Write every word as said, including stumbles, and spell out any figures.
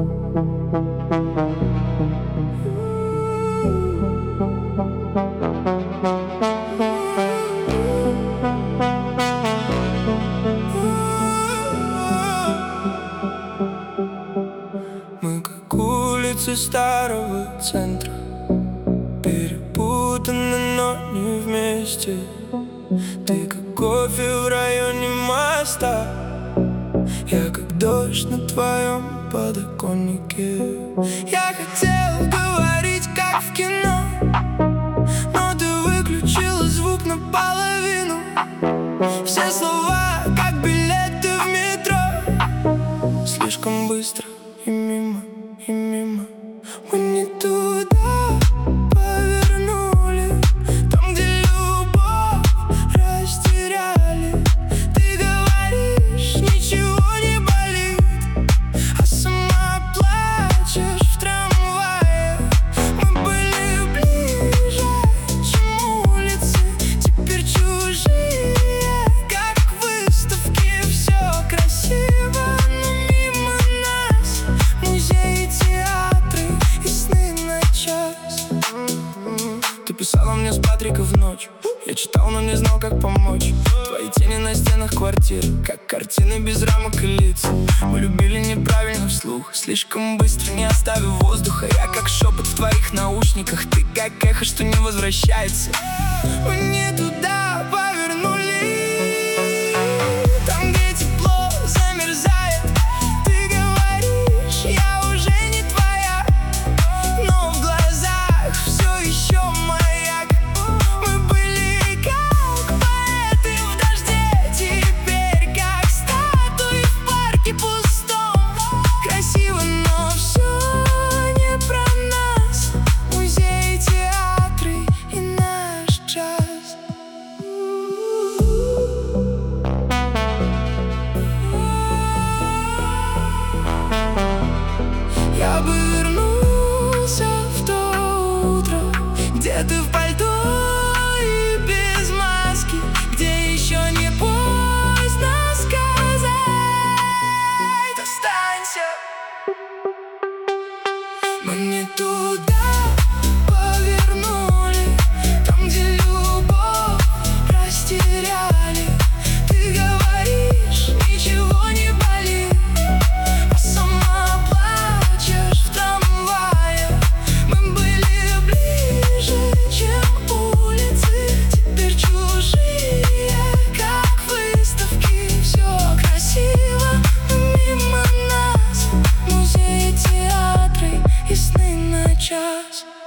Мы как улицы старого центра, перепутаны, но не вместе. Ты как кофе в районе моста, я как дождь на твоем подоконнике. Я хотел говорить, как в кино, но ты выключила звук наполовину. Все слова, как билеты в метро, слишком быстро и мимо, и мимо. Мы не туда повернули, там, где любовь растеряли. Ты говоришь, ничего не болит, а сама плачешь в трамвае. Мы были ближе, чем улицы, теперь чужие, как выставки. Все красиво, но мимо нас музеи, театры и сны на час. Ты писала мне с Патрика в ночь, я читал, но не знал, как помочь. Твои тени на стенах квартиры, как картины без рамок и лиц. Мы любили неправильно вслух, слишком быстро, не оставив воздуха. Я как шепот в твоих наушниках, ты как эхо, что не возвращается. Мы не туда повернули, там, где тепло замерзает. Ты говоришь, я уже не твоя, но в глазах все еще маяк. Мы были как поэты в дожде, теперь как статуи в парке пустом. Красиво, но все не про нас, музеи, театры и наш час. Я бы вернулся в то утро, где ты в пальто и без маски, где еще не поздно сказать «останься». Мы не туда повернули, там, где любовь растеряли. Ты говоришь, ничего не болит, а сама плачешь в трамвае. Мы были ближе, чем улицы, теперь чужие, как выставки. Все красиво, но мимо нас музеи, театры и сны на час.